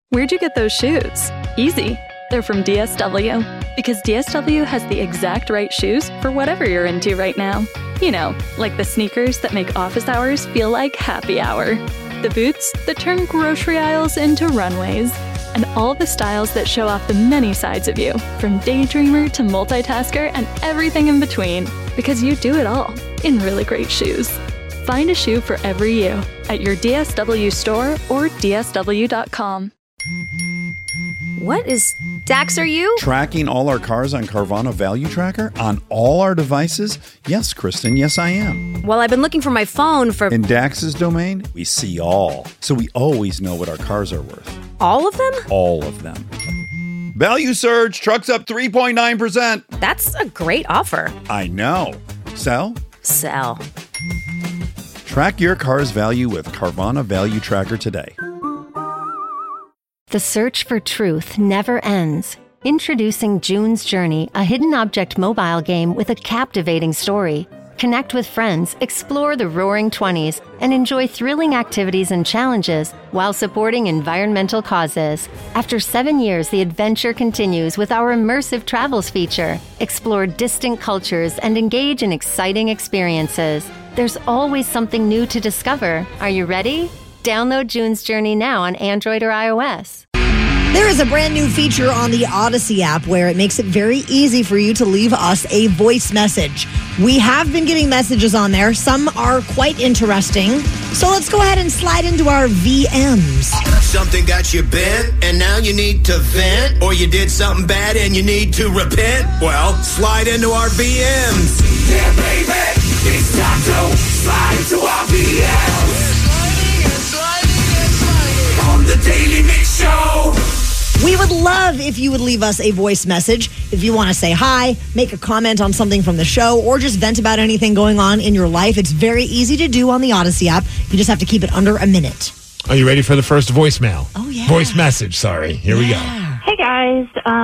Where'd you get those shoes? Easy. They're from DSW. Because DSW has the exact right shoes for whatever you're into right now. You know, like the sneakers that make office hours feel like happy hour. The boots that turn grocery aisles into runways. And all the styles that show off the many sides of you, from daydreamer to multitasker and everything in between. Because you do it all in really great shoes. Find a shoe for every you at your DSW store or DSW.com. What is Dax, are you? Tracking all our cars on Carvana Value Tracker on all our devices? Yes, Kristen, yes I am. Well, I've been looking for my phone for... In Dax's domain, we see all. So we always know what our cars are worth. All of them? All of them. Value surge, trucks up 3.9%. That's a great offer. I know. Sell? Sell. Track your car's value with Carvana Value Tracker today. The search for truth never ends. Introducing June's Journey, a hidden object mobile game with a captivating story. Connect with friends, explore the Roaring 20s, and enjoy thrilling activities and challenges while supporting environmental causes. After 7 years, the adventure continues with our immersive travels feature. Explore distant cultures and engage in exciting experiences. There's always something new to discover. Are you ready? Download June's Journey now on Android or iOS. There is a brand new feature on the Odyssey app where it makes it very easy for you to leave us a voice message. We have been getting messages on there. Some are quite interesting. So let's go ahead and slide into our VMs. Something got you bent and now you need to vent, or you did something bad and you need to repent? Well, slide into our VMs. Yeah, baby, it's time to slide into our VMs. On the Daily Mix Show. We would love if you would leave us a voice message. If you want to say hi, make a comment on something from the show, or just vent about anything going on in your life, it's very easy to do on the Odyssey app. You just have to keep it under a minute. Are you ready for the first voicemail? Oh, yeah. Voice message, sorry. Here we go. Hey, guys.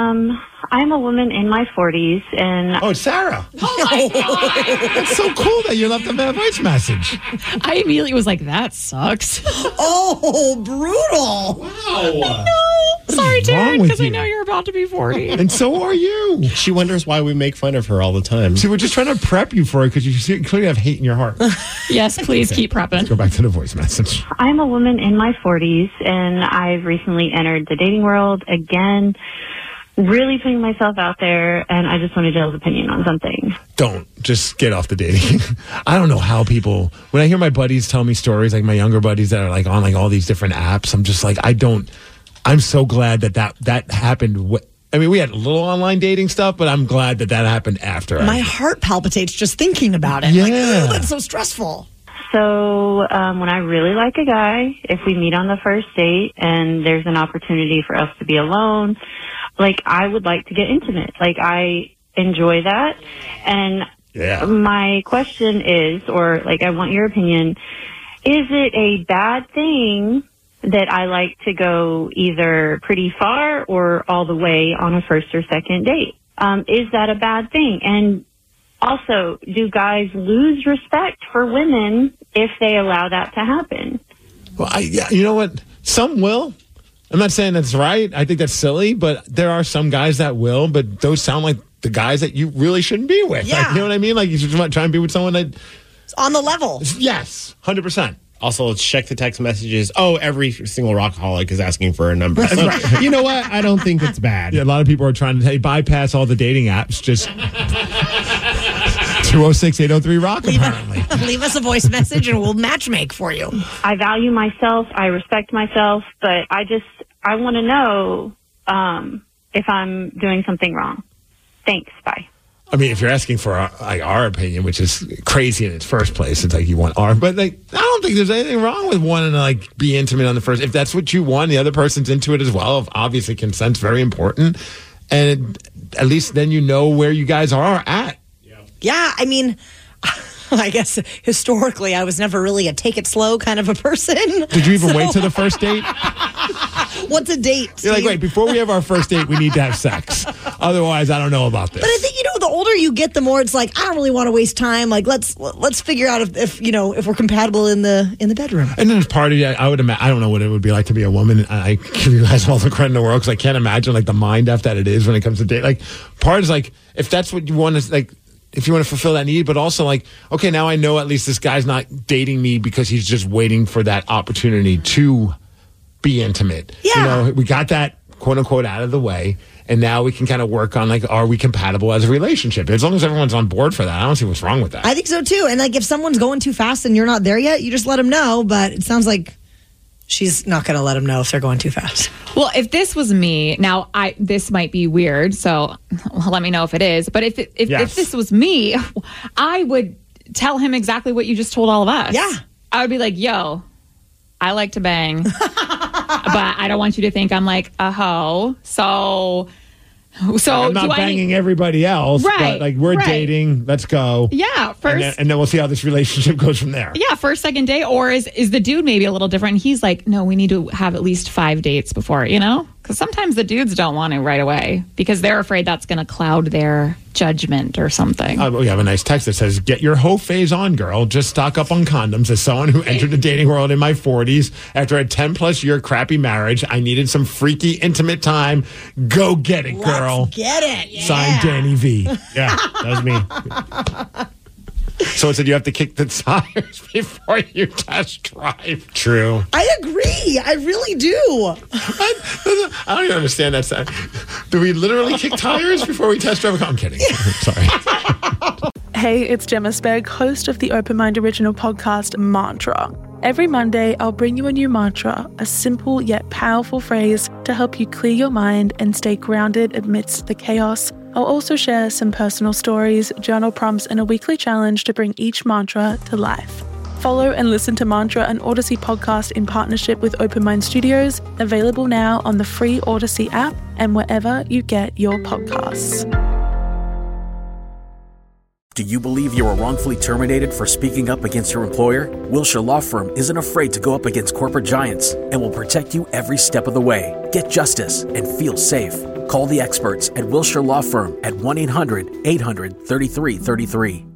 I'm a woman in my 40s, and... Oh, it's Sarah. Oh, my God. That's so cool that you left a voice message. I immediately was like, that sucks. Oh, brutal. Wow. Sorry, is wrong Taryn, with because I you? know you're about to be 40. And so are you. She wonders why we make fun of her all the time. See, we're just trying to prep you for it because you clearly have hate in your heart. Yes, please keep prepping. Let's go back to the voice message. I'm a woman in my 40s, and I've recently entered the dating world again, really putting myself out there, and I just wanted Jill's opinion on something. Don't. Just get off the dating. I don't know how people, when I hear my buddies tell me stories, like my younger buddies that are like on like all these different apps, I'm just like, I'm so glad that happened. I mean, we had a little online dating stuff, but I'm glad that happened after. My heart palpitates just thinking about it. Yeah. Like, oh, that's so stressful. So when I really like a guy, if we meet on the first date and there's an opportunity for us to be alone, like, I would like to get intimate. Like, I enjoy that. And my question is, or like, I want your opinion, is it a bad thing that I like to go either pretty far or all the way on a first or second date? Is that a bad thing? And also, do guys lose respect for women if they allow that to happen? Well, you know what? Some will. I'm not saying that's right. I think that's silly, but there are some guys that will, but those sound like the guys that you really shouldn't be with. Yeah. Like, you know what I mean? Like, you should try and be with someone that... It's on the level. Yes, 100%. Also, let's check the text messages. Oh, every single rockaholic is asking for a number. So, you know what? I don't think it's bad. Yeah, a lot of people are trying to bypass all the dating apps. Just 206-803-ROCK, apparently. Leave us a voice message and we'll matchmake for you. I value myself. I respect myself, but I want to know if I'm doing something wrong. Thanks. Bye. I mean, if you're asking for our opinion, which is crazy in its first place, it's like you want our. But like, I don't think there's anything wrong with wanting to like be intimate on the first. If that's what you want, the other person's into it as well. Obviously, consent's very important, and at least then you know where you guys are at. Yeah, I mean, I guess historically I was never really a take it slow kind of a person. Did you even wait till the first date? What's a date? You're like, wait, before we have our first date, we need to have sex. Otherwise, I don't know about this. But I think, the older you get, the more it's like, I don't really want to waste time. Like, let's figure out if we're compatible in the bedroom. And then part of it, I would imagine, I don't know what it would be like to be a woman. I give you guys all the credit in the world because I can't imagine like the mind F that it is when it comes to date. Like, part is like, if that's what you want to, like, if you want to fulfill that need, but also like, okay, now I know at least this guy's not dating me because he's just waiting for that opportunity to be intimate. Yeah. We got that quote unquote out of the way. And now we can kind of work on, like, are we compatible as a relationship? As long as everyone's on board for that, I don't see what's wrong with that. I think so, too. And, like, if someone's going too fast and you're not there yet, you just let them know. But it sounds like she's not going to let them know if they're going too fast. Well, if this was me, now this might be weird, so let me know if it is. But if this was me, I would tell him exactly what you just told all of us. Yeah. I would be like, yo, I like to bang, but I don't want you to think I'm like a hoe. So I'm not banging everybody else, but like we're dating. Let's go. Yeah, first, and then we'll see how this relationship goes from there. Yeah, first, second date, or is the dude maybe a little different? He's like, no, we need to have at least 5 dates before, because sometimes the dudes don't want to right away because they're afraid that's going to cloud their judgment or something. We have a nice text that says, "Get your hoe phase on, girl. Just stock up on condoms. As someone who entered the dating world in my 40s after a 10+ year crappy marriage, I needed some freaky intimate time. Go get it, girl. Let's get it." Yeah. Signed, Danny V. Yeah, that was me. So it said you have to kick the tires before you test drive. True. I agree. I really do. I don't even understand that side. Do we literally kick tires before we test drive? I'm kidding. Sorry. Hey, it's Gemma Spegg, host of the Open Mind original podcast, Mantra. Every Monday, I'll bring you a new mantra, a simple yet powerful phrase to help you clear your mind and stay grounded amidst the chaos. I'll also share some personal stories, journal prompts, and a weekly challenge to bring each mantra to life. Follow and listen to Mantra, an Odyssey podcast in partnership with Open Mind Studios, available now on the free Odyssey app and wherever you get your podcasts. Do you believe you were wrongfully terminated for speaking up against your employer? Wilshire Law Firm isn't afraid to go up against corporate giants and will protect you every step of the way. Get justice and feel safe. Call the experts at Wilshire Law Firm at 1-800-800-3333.